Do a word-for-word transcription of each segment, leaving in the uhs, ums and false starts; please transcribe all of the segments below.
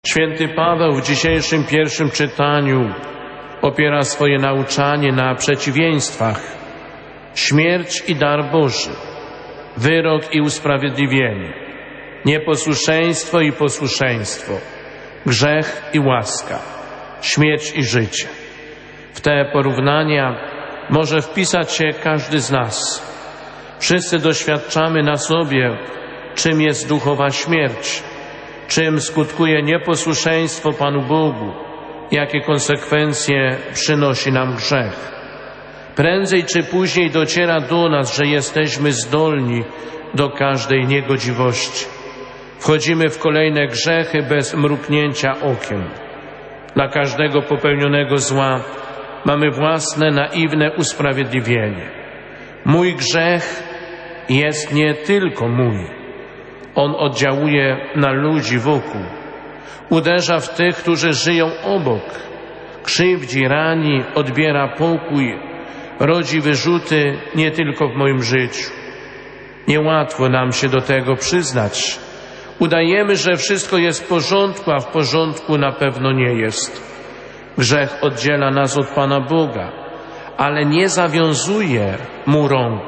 Święty Paweł w dzisiejszym pierwszym czytaniu opiera swoje nauczanie na przeciwieństwach: śmierć i dar Boży, wyrok i usprawiedliwienie, nieposłuszeństwo i posłuszeństwo, grzech i łaska, śmierć i życie. W te porównania może wpisać się każdy z nas. Wszyscy doświadczamy na sobie, czym jest duchowa śmierć, czym skutkuje nieposłuszeństwo Panu Bogu, jakie konsekwencje przynosi nam grzech. Prędzej czy później dociera do nas, że jesteśmy zdolni do każdej niegodziwości. Wchodzimy w kolejne grzechy bez mrugnięcia okiem. Dla każdego popełnionego zła mamy własne naiwne usprawiedliwienie. Mój grzech jest nie tylko mój. On oddziałuje na ludzi wokół. Uderza w tych, którzy żyją obok. Krzywdzi, rani, odbiera pokój, rodzi wyrzuty nie tylko w moim życiu. Niełatwo nam się do tego przyznać. Udajemy, że wszystko jest w porządku, a w porządku na pewno nie jest. Grzech oddziela nas od Pana Boga, ale nie zawiązuje Mu rąk.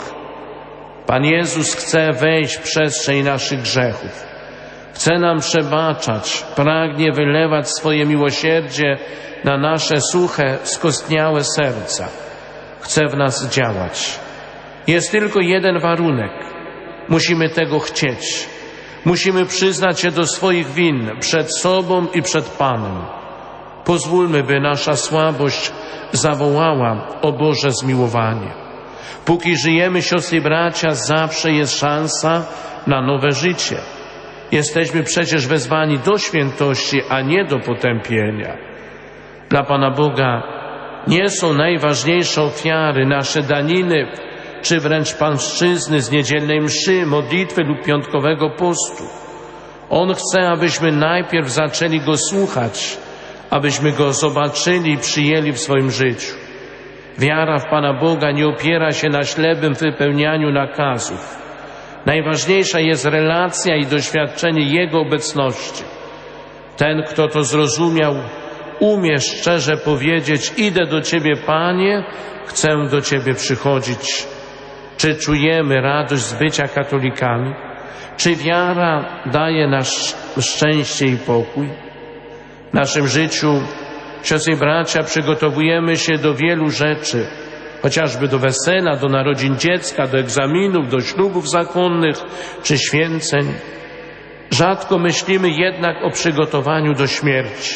Pan Jezus chce wejść w przestrzeń naszych grzechów. Chce nam przebaczać, pragnie wylewać swoje miłosierdzie na nasze suche, skostniałe serca. Chce w nas działać. Jest tylko jeden warunek. Musimy tego chcieć. Musimy przyznać się do swoich win przed sobą i przed Panem. Pozwólmy, by nasza słabość zawołała o Boże zmiłowanie. Póki żyjemy, siostry i bracia, zawsze jest szansa na nowe życie. Jesteśmy przecież wezwani do świętości, a nie do potępienia. Dla Pana Boga nie są najważniejsze ofiary, nasze daniny, czy wręcz pańszczyzny z niedzielnej mszy, modlitwy lub piątkowego postu. On chce, abyśmy najpierw zaczęli Go słuchać, abyśmy Go zobaczyli i przyjęli w swoim życiu. Wiara w Pana Boga nie opiera się na ślepym wypełnianiu nakazów. Najważniejsza jest relacja i doświadczenie Jego obecności. Ten, kto to zrozumiał, umie szczerze powiedzieć: idę do Ciebie, Panie, chcę do Ciebie przychodzić. Czy czujemy radość z bycia katolikami? Czy wiara daje nas szczęście i pokój? W naszym życiu, siostry i bracia, przygotowujemy się do wielu rzeczy, chociażby do wesela, do narodzin dziecka, do egzaminów, do ślubów zakonnych czy święceń. Rzadko myślimy jednak o przygotowaniu do śmierci.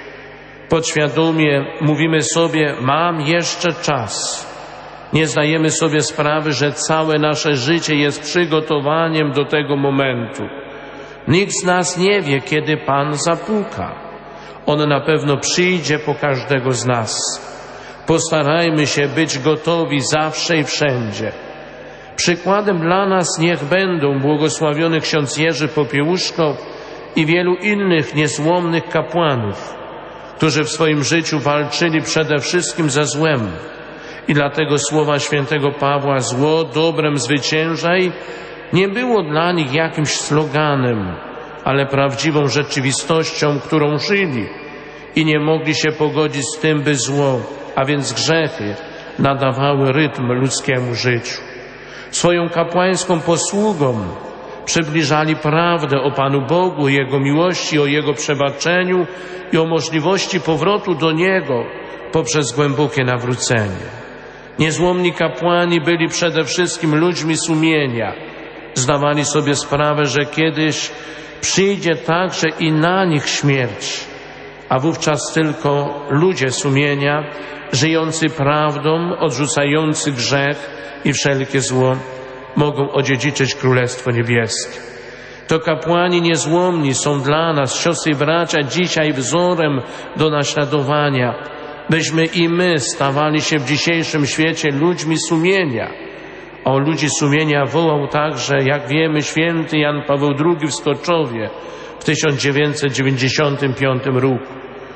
Podświadomie mówimy sobie: mam jeszcze czas. Nie zdajemy sobie sprawy, że całe nasze życie jest przygotowaniem do tego momentu. Nikt z nas nie wie, kiedy Pan zapuka. On na pewno przyjdzie po każdego z nas. Postarajmy się być gotowi zawsze i wszędzie. Przykładem dla nas niech będą błogosławiony ksiądz Jerzy Popiełuszko i wielu innych niezłomnych kapłanów, którzy w swoim życiu walczyli przede wszystkim ze złem. I dlatego słowa świętego Pawła: zło dobrem zwyciężaj, nie było dla nich jakimś sloganem, ale prawdziwą rzeczywistością, którą żyli i nie mogli się pogodzić z tym, by zło, a więc grzechy, nadawały rytm ludzkiemu życiu. Swoją kapłańską posługą przybliżali prawdę o Panu Bogu, Jego miłości, o Jego przebaczeniu i o możliwości powrotu do Niego poprzez głębokie nawrócenie. Niezłomni kapłani byli przede wszystkim ludźmi sumienia. Zdawali sobie sprawę, że kiedyś przyjdzie także i na nich śmierć, a wówczas tylko ludzie sumienia, żyjący prawdą, odrzucający grzech i wszelkie zło, mogą odziedziczyć Królestwo Niebieskie. To kapłani niezłomni są dla nas, siostry i bracia, dzisiaj wzorem do naśladowania, byśmy i my stawali się w dzisiejszym świecie ludźmi sumienia. O ludzi sumienia wołał także, jak wiemy, święty Jan Paweł drugi w Stoczowie w tysiąc dziewięćset dziewięćdziesiątym piątym roku.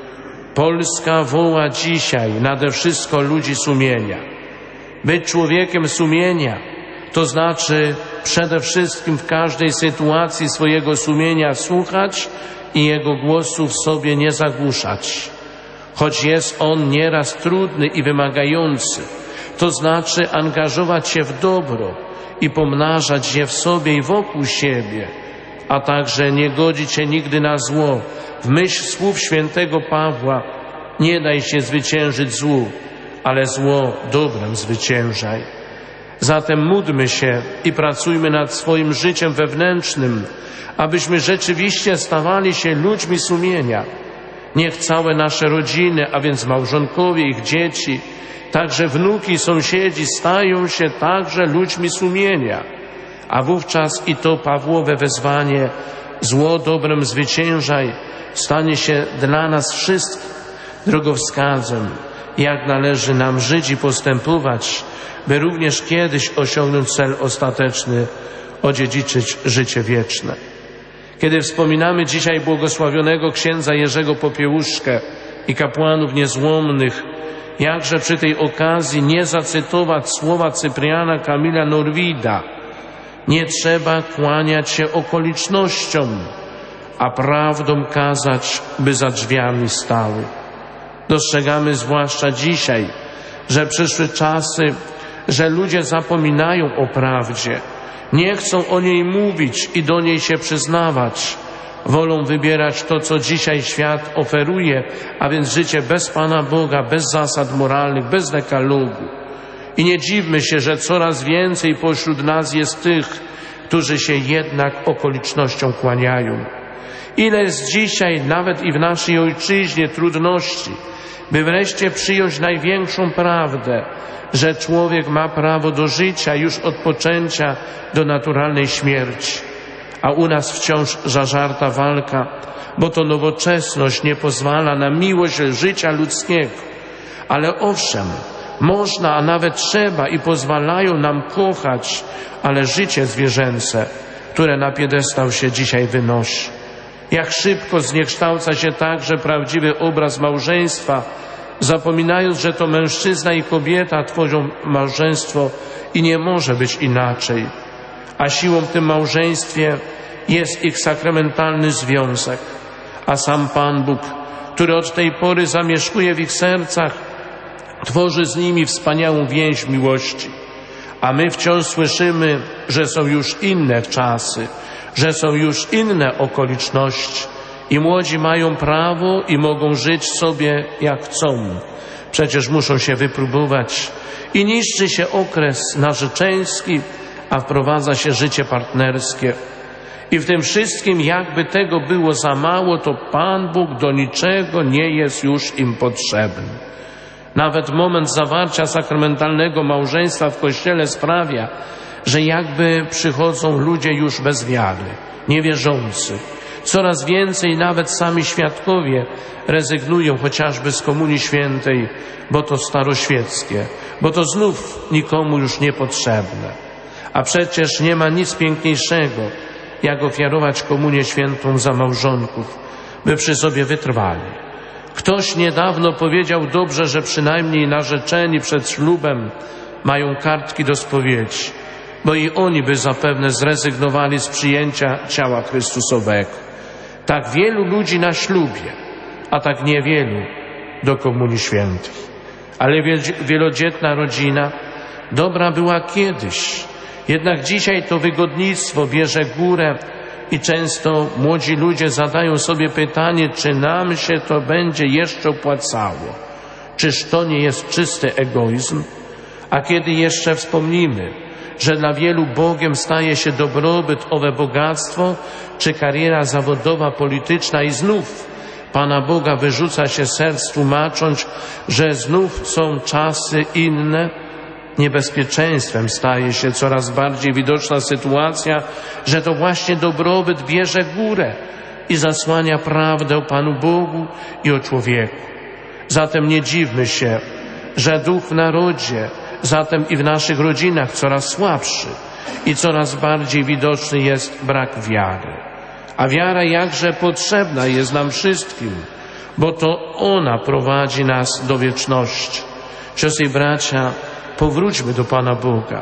Polska woła dzisiaj nade wszystko ludzi sumienia. Być człowiekiem sumienia to znaczy przede wszystkim w każdej sytuacji swojego sumienia słuchać i Jego głosu w sobie nie zagłuszać. Choć jest on nieraz trudny i wymagający, to znaczy angażować się w dobro i pomnażać je w sobie i wokół siebie, a także nie godzić się nigdy na zło. W myśl słów świętego Pawła: nie daj się zwyciężyć złu, ale zło dobrem zwyciężaj. Zatem módlmy się i pracujmy nad swoim życiem wewnętrznym, abyśmy rzeczywiście stawali się ludźmi sumienia. Niech całe nasze rodziny, a więc małżonkowie, ich dzieci, także wnuki, sąsiedzi stają się także ludźmi sumienia, a wówczas i to Pawłowe wezwanie zło dobrem zwyciężaj stanie się dla nas wszystkich drogowskazem, jak należy nam żyć i postępować, by również kiedyś osiągnąć cel ostateczny, odziedziczyć życie wieczne. Kiedy wspominamy dzisiaj błogosławionego księdza Jerzego Popiełuszkę i kapłanów niezłomnych, jakże przy tej okazji nie zacytować słowa Cypriana Kamila Norwida: nie trzeba kłaniać się okolicznościom, a prawdom kazać, by za drzwiami stały. Dostrzegamy zwłaszcza dzisiaj, że przyszły czasy, że ludzie zapominają o prawdzie, nie chcą o niej mówić i do niej się przyznawać. Wolą wybierać to, co dzisiaj świat oferuje, a więc życie bez Pana Boga, bez zasad moralnych, bez dekalogu. I nie dziwmy się, że coraz więcej pośród nas jest tych, którzy się jednak okolicznościom kłaniają. Ile jest dzisiaj, nawet i w naszej ojczyźnie, trudności, by wreszcie przyjąć największą prawdę, że człowiek ma prawo do życia już od poczęcia do naturalnej śmierci. A u nas wciąż zażarta walka, bo to nowoczesność nie pozwala na miłość życia ludzkiego. Ale owszem, można, a nawet trzeba i pozwalają nam kochać, ale życie zwierzęce, które na piedestał się dzisiaj wynosi. Jak szybko zniekształca się także prawdziwy obraz małżeństwa, zapominając, że to mężczyzna i kobieta tworzą małżeństwo i nie może być inaczej. A siłą w tym małżeństwie jest ich sakramentalny związek. A sam Pan Bóg, który od tej pory zamieszkuje w ich sercach, tworzy z nimi wspaniałą więź miłości. A my wciąż słyszymy, że są już inne czasy, że są już inne okoliczności i młodzi mają prawo i mogą żyć sobie jak chcą. Przecież muszą się wypróbować i niszczy się okres narzeczeński, a wprowadza się życie partnerskie. I w tym wszystkim, jakby tego było za mało, to Pan Bóg do niczego nie jest już im potrzebny. Nawet moment zawarcia sakramentalnego małżeństwa w Kościele sprawia, że jakby przychodzą ludzie już bez wiary, niewierzący. Coraz więcej nawet sami świadkowie rezygnują chociażby z Komunii Świętej, bo to staroświeckie, bo to znów nikomu już niepotrzebne. A przecież nie ma nic piękniejszego, jak ofiarować Komunię Świętą za małżonków, by przy sobie wytrwali. Ktoś niedawno powiedział dobrze, że przynajmniej narzeczeni przed ślubem mają kartki do spowiedzi, bo i oni by zapewne zrezygnowali z przyjęcia ciała Chrystusowego. Tak wielu ludzi na ślubie, a tak niewielu do Komunii Świętej. Ale wielodzietna rodzina dobra była kiedyś, jednak dzisiaj to wygodnictwo bierze górę i często młodzi ludzie zadają sobie pytanie, czy nam się to będzie jeszcze opłacało. Czyż to nie jest czysty egoizm? A kiedy jeszcze wspomnimy, że dla wielu Bogiem staje się dobrobyt, owe bogactwo, czy kariera zawodowa, polityczna i znów Pana Boga wyrzuca się serc tłumacząc, że znów są czasy inne, niebezpieczeństwem staje się coraz bardziej widoczna sytuacja, że to właśnie dobrobyt bierze górę i zasłania prawdę o Panu Bogu i o człowieku. Zatem nie dziwmy się, że duch w narodzie, zatem i w naszych rodzinach coraz słabszy i coraz bardziej widoczny jest brak wiary. A wiara jakże potrzebna jest nam wszystkim, bo to ona prowadzi nas do wieczności. Siostry i bracia, powróćmy do Pana Boga.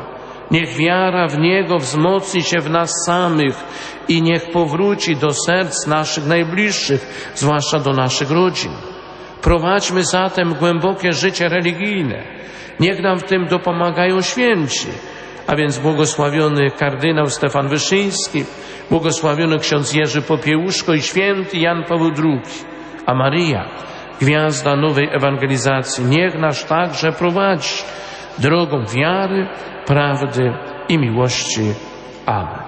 Niech wiara w Niego wzmocni się w nas samych i niech powróci do serc naszych najbliższych, zwłaszcza do naszych rodzin. Prowadźmy zatem głębokie życie religijne. Niech nam w tym dopomagają święci, a więc błogosławiony kardynał Stefan Wyszyński, błogosławiony ksiądz Jerzy Popiełuszko i święty Jan Paweł drugi. A Maryja, gwiazda nowej ewangelizacji, niech nas także prowadzi drogą wiary, prawdy i miłości. Amen.